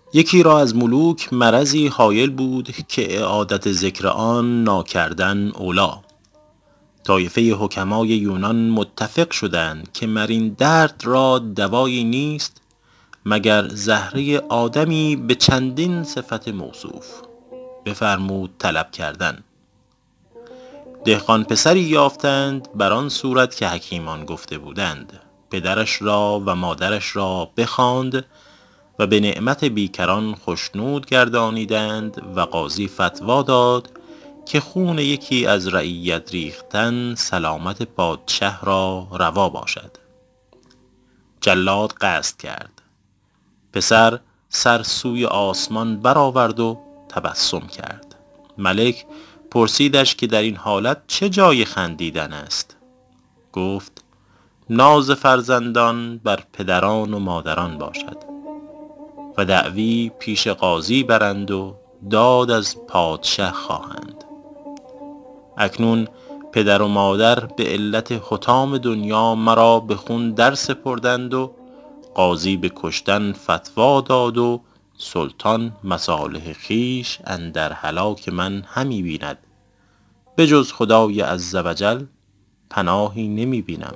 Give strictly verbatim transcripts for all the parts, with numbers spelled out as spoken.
یکی را از ملوک مرضی حایل بود که اعادت ذکر آن ناکردن اولی. طایفه حکمای یونان متفق شدند که مر این درد را دوایی نیست مگر زهره آدمی به چندین صفت موصوف. بفرمود طلب کردن. دهقان پسری یافتند بر آن صورت که حکیمان گفته بودند. پدرش را و مادرش را بخواند و به نعمت بیکران خشنود گردانیدند و قاضی فتوا داد که خون یکی از رعیت ریختن سلامت پادشه را روا باشد. جلاد قصد کرد. پسر سر سوی آسمان برآورد و تبسم کرد. ملک پرسیدش که در این حالت چه جای خندیدن است؟ گفت ناز فرزندان بر پدران و مادران باشد و دعوی پیش قاضی برند و داد از پادشه خواهند. اکنون پدر و مادر به علت حطام دنیا مرا به خون در سپردند و قاضی به کشتن فتوا داد و سلطان مصالح خویش اندر هلاک من همی بیند، به جز خدای عزوجل پناهی نمی بینم.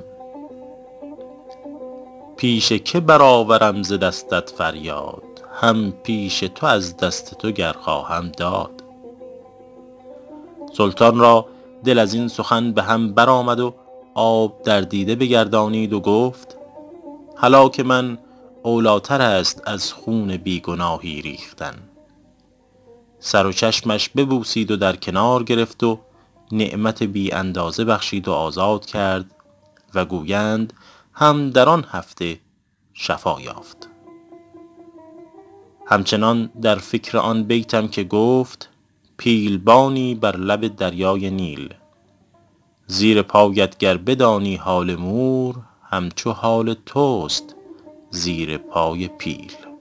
پیش که برآورم ز دستت فریاد، هم پیش تو از دست تو گر خواهم داد. سلطان را دل از این سخن به هم برآمد و آب در دیده بگردانید و گفت هلاک من اولیتر است از خون بیگناهی ریختن. سر و چشمش ببوسید و در کنار گرفت و نعمت بی اندازه بخشید و آزاد کرد و گویند هم در آن هفته شفا یافت. همچنان در فکر آن بیتم که گفت پیلبانی بر لب دریای نیل، زیر پایت گر بدانی حال مور، همچو حال توست زیر پای پیل.